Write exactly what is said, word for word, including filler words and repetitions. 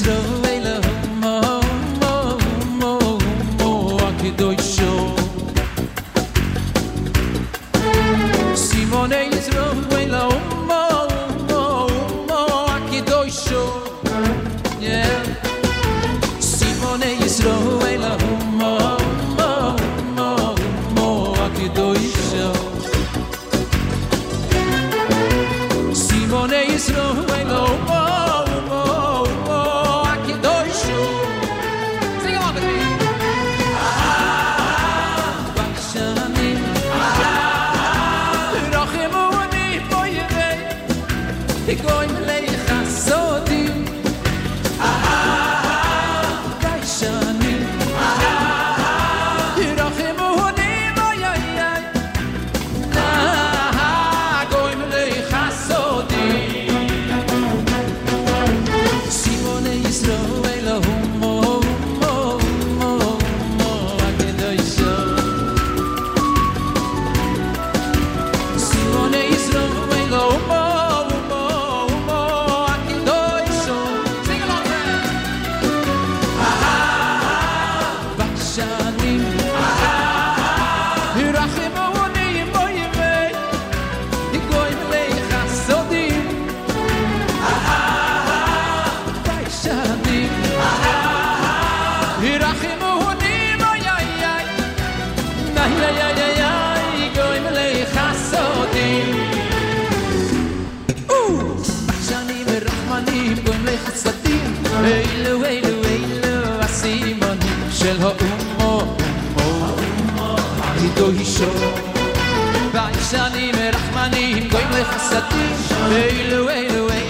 Israel mo mo mo mo akidoisho Simone Israel mo mo mo akidoisho yeah Simone Israel mo mo mo mo akidoisho Simone Israel mo Goim lecha sodim Kaishani Yirachimuni vayayay Goim lecha sodim Simone Yisrael Humo Humo Humo Akedoisho Simone Yisrael Humo Eilu, eilu, eilu, הסימונים של האומו, אומו, akidoisho ביישנים מרחמנים, גויים לחסדים, אילו, אילו, אילו